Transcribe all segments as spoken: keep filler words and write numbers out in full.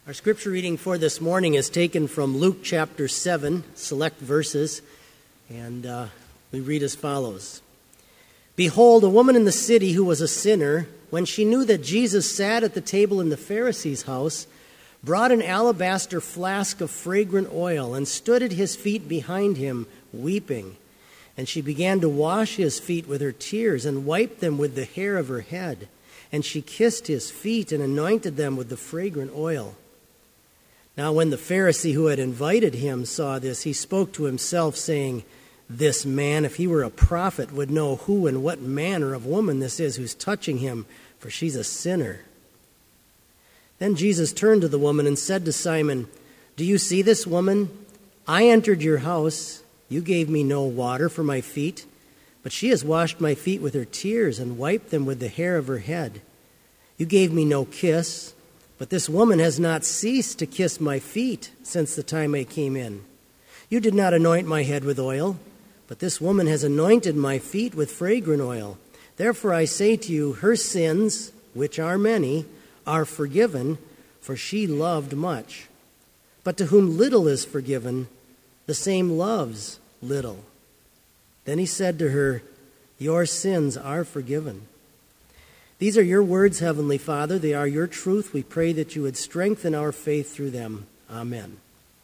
Our scripture reading for this morning is taken from Luke chapter seven, select verses, and uh, we read as follows. Behold, a woman in the city who was a sinner, when she knew that Jesus sat at the table in the Pharisee's house, brought an alabaster flask of fragrant oil and stood at his feet behind him, weeping. And she began to wash his feet with her tears and wiped them with the hair of her head. And she kissed his feet and anointed them with the fragrant oil. Now when the Pharisee who had invited him saw this, he spoke to himself, saying, This man, if he were a prophet, would know who and what manner of woman this is who's touching him, for she's a sinner. Then Jesus turned to the woman and said to Simon, Do you see this woman? I entered your house. You gave me no water for my feet, but she has washed my feet with her tears and wiped them with the hair of her head. You gave me no kiss, but this woman has not ceased to kiss my feet since the time I came in. You did not anoint my head with oil, but this woman has anointed my feet with fragrant oil. Therefore I say to you, her sins, which are many, are forgiven, for she loved much. But to whom little is forgiven, the same loves little. Then he said to her, Your sins are forgiven. These are your words, Heavenly Father. They are your truth. We pray that you would strengthen our faith through them. Amen.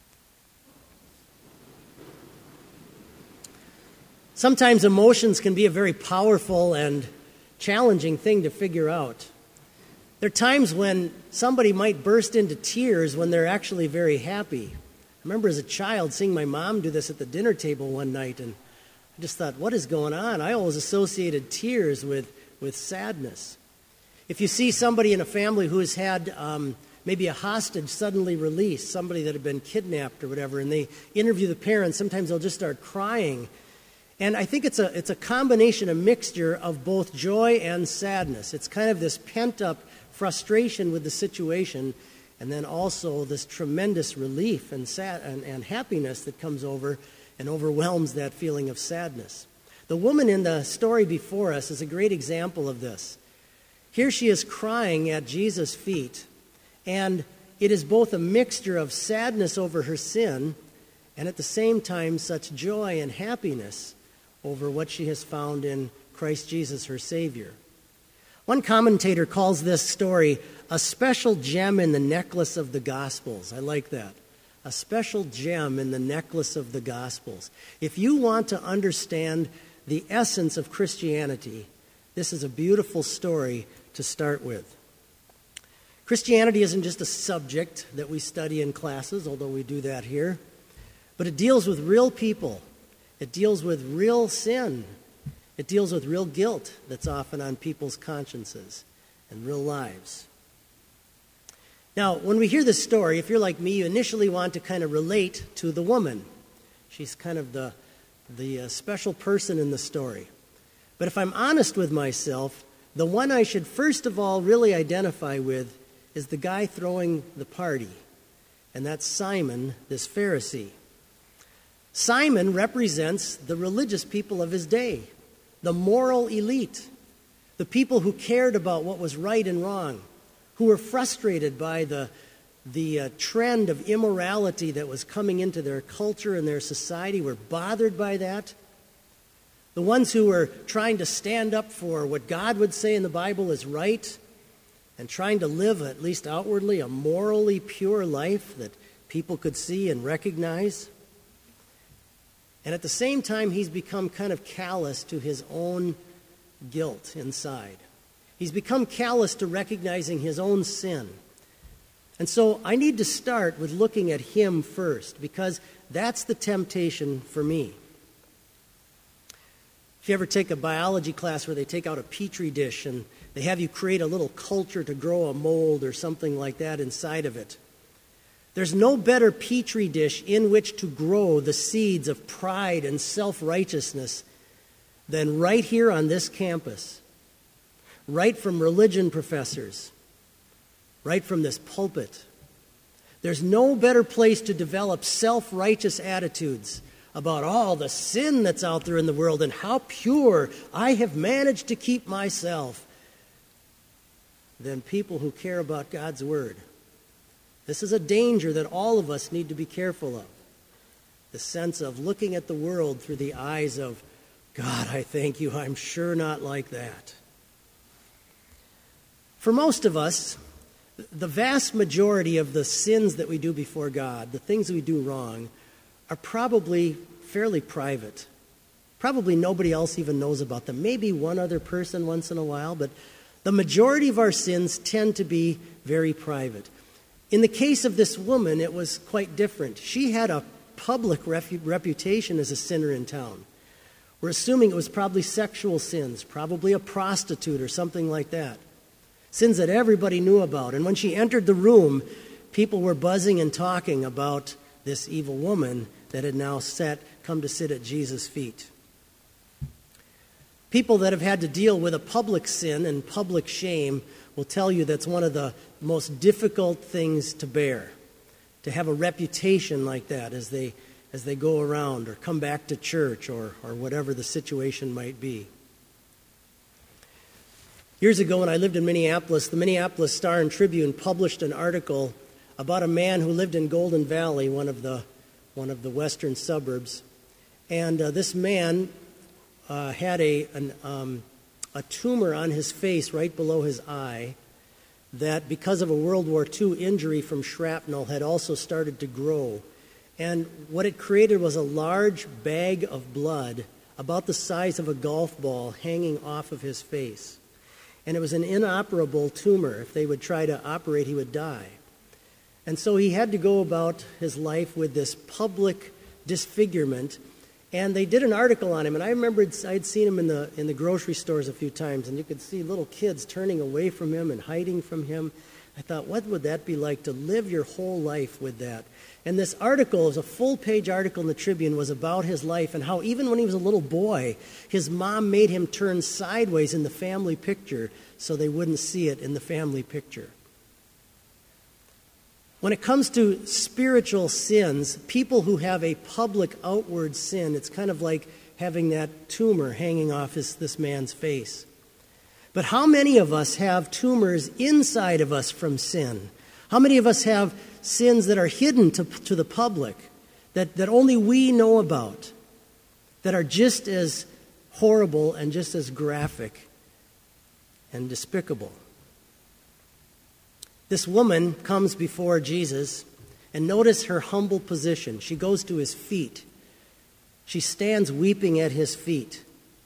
Sometimes emotions can be a very powerful and challenging thing to figure out. There are times when somebody might burst into tears when they're actually very happy. I remember as a child seeing my mom do this at the dinner table one night, and I just thought, what is going on? I always associated tears with, with sadness. If you see somebody in a family who has had um, maybe a hostage suddenly released, somebody that had been kidnapped or whatever, and they interview the parents, sometimes they'll just start crying. And I think it's a it's a combination, a mixture of both joy and sadness. It's kind of this pent-up frustration with the situation, and then also this tremendous relief and, sad, and, and happiness that comes over and overwhelms that feeling of sadness. The woman in the story before us is a great example of this. Here she is crying at Jesus' feet, and it is both a mixture of sadness over her sin and at the same time such joy and happiness over what she has found in Christ Jesus, her Savior. One commentator calls this story a special gem in the necklace of the Gospels. I like that. A special gem in the necklace of the Gospels. If you want to understand the essence of Christianity, this is a beautiful story to start with. Christianity isn't just a subject that we study in classes, although we do that here, but it deals with real people. It deals with real sin. It deals with real guilt that's often on people's consciences and real lives. Now, when we hear this story, if you're like me, you initially want to kind of relate to the woman. She's kind of the, the uh, special person in the story. But if I'm honest with myself, the one I should first of all really identify with is the guy throwing the party, and that's Simon, this Pharisee. Simon represents the religious people of his day, the moral elite, the people who cared about what was right and wrong, who were frustrated by the, the uh, trend of immorality that was coming into their culture and their society, were bothered by that. The ones who were trying to stand up for what God would say in the Bible is right and trying to live, at least outwardly, a morally pure life that people could see and recognize. And at the same time, he's become kind of callous to his own guilt inside. He's become callous to recognizing his own sin. And so I need to start with looking at him first, because that's the temptation for me. If you ever take a biology class where they take out a petri dish and they have you create a little culture to grow a mold or something like that inside of it, there's no better petri dish in which to grow the seeds of pride and self-righteousness than right here on this campus, right from religion professors, right from this pulpit. There's no better place to develop self-righteous attitudes about all the sin that's out there in the world and how pure I have managed to keep myself than people who care about God's Word. This is a danger that all of us need to be careful of. The sense of looking at the world through the eyes of, God, I thank you, I'm sure not like that. For most of us, the vast majority of the sins that we do before God, the things we do wrong, are probably fairly private. Probably nobody else even knows about them. Maybe one other person once in a while, but the majority of our sins tend to be very private. In the case of this woman, it was quite different. She had a public refu- reputation as a sinner in town. We're assuming it was probably sexual sins, probably a prostitute or something like that. Sins that everybody knew about. And when she entered the room, people were buzzing and talking about this evil woman that had now sat, come to sit at Jesus' feet. People that have had to deal with a public sin and public shame will tell you that's one of the most difficult things to bear, to have a reputation like that as they as they go around or come back to church or, or whatever the situation might be. Years ago when I lived in Minneapolis, the Minneapolis Star and Tribune published an article about a man who lived in Golden Valley, one of the one of the western suburbs. And uh, this man uh, had a, an, um, a tumor on his face right below his eye that, because of a World War Two injury from shrapnel, had also started to grow. And what it created was a large bag of blood about the size of a golf ball hanging off of his face. And it was an inoperable tumor. If they would try to operate, he would die. And so he had to go about his life with this public disfigurement. And they did an article on him, and I remembered I'd seen him in the in the grocery stores a few times, and you could see little kids turning away from him and hiding from him. I thought, what would that be like to live your whole life with that? And this article, it was a full-page article in the Tribune, was about his life and how even when he was a little boy, his mom made him turn sideways in the family picture so they wouldn't see it in the family picture. When it comes to spiritual sins, people who have a public outward sin, it's kind of like having that tumor hanging off his, this man's face. But how many of us have tumors inside of us from sin? How many of us have sins that are hidden to, to the public, that, that only we know about, that are just as horrible and just as graphic and despicable? This woman comes before Jesus, and notice her humble position. She goes to his feet. She stands weeping at his feet.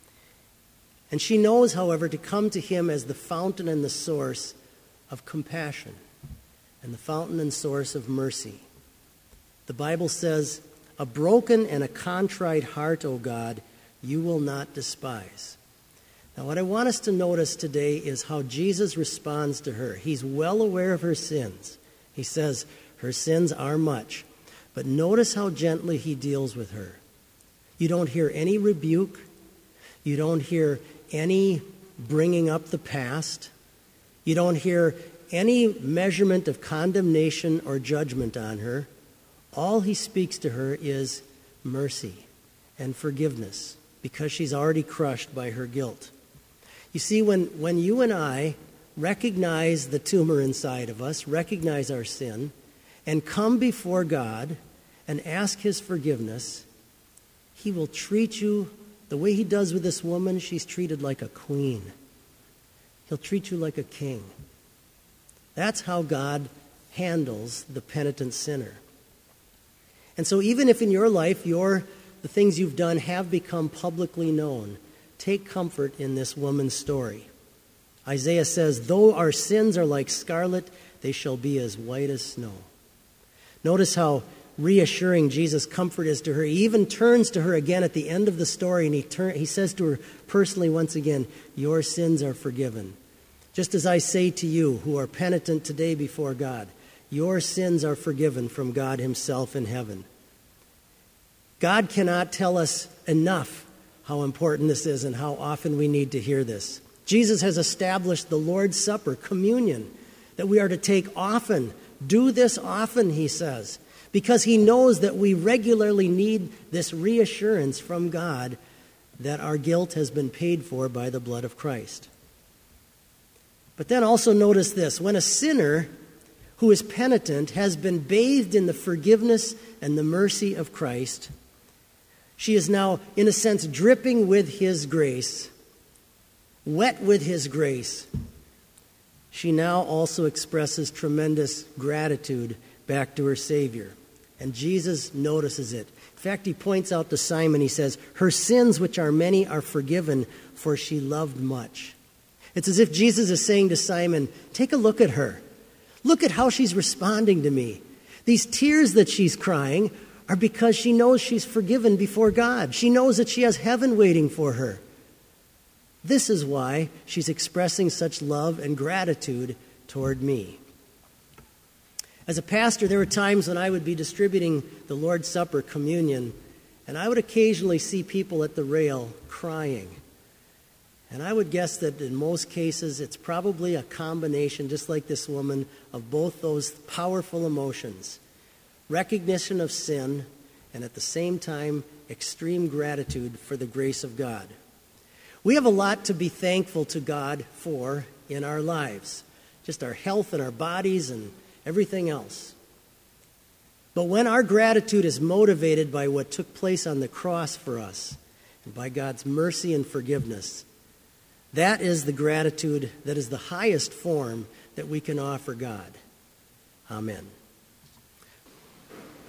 And she knows, however, to come to him as the fountain and the source of compassion and the fountain and source of mercy. The Bible says, "A broken and a contrite heart, O God, you will not despise." Now, what I want us to notice today is how Jesus responds to her. He's well aware of her sins. He says her sins are much. But notice how gently he deals with her. You don't hear any rebuke. You don't hear any bringing up the past. You don't hear any measurement of condemnation or judgment on her. All he speaks to her is mercy and forgiveness because she's already crushed by her guilt. You see, when, when you and I recognize the tumor inside of us, recognize our sin, and come before God and ask his forgiveness, he will treat you the way he does with this woman. She's treated like a queen. He'll treat you like a king. That's how God handles the penitent sinner. And so even if in your life your the things you've done have become publicly known, take comfort in this woman's story. Isaiah says, "Though our sins are like scarlet, they shall be as white as snow." Notice how reassuring Jesus' comfort is to her. He even turns to her again at the end of the story, and he, turn, he says to her personally once again, "Your sins are forgiven." Just as I say to you who are penitent today before God, your sins are forgiven from God himself in heaven. God cannot tell us enough how important this is and how often we need to hear this. Jesus has established the Lord's Supper, communion, that we are to take often. Do this often, he says, because he knows that we regularly need this reassurance from God that our guilt has been paid for by the blood of Christ. But then also notice this. When a sinner who is penitent, has been bathed in the forgiveness and the mercy of Christ. She is now, in a sense, dripping with his grace, wet with his grace. She now also expresses tremendous gratitude back to her Savior. And Jesus notices it. In fact, he points out to Simon, he says, her sins, which are many, are forgiven, for she loved much. It's as if Jesus is saying to Simon, take a look at her. Look at how she's responding to me. These tears that she's crying are because she knows she's forgiven before God. She knows that she has heaven waiting for her. This is why she's expressing such love and gratitude toward me. As a pastor, there were times when I would be distributing the Lord's Supper, communion, and I would occasionally see people at the rail crying. And I would guess that in most cases, it's probably a combination, just like this woman, of both those powerful emotions. Recognition of sin, and at the same time, extreme gratitude for the grace of God. We have a lot to be thankful to God for in our lives. Just our health and our bodies and everything else. But when our gratitude is motivated by what took place on the cross for us, and by God's mercy and forgiveness, that is the gratitude that is the highest form that we can offer God. Amen.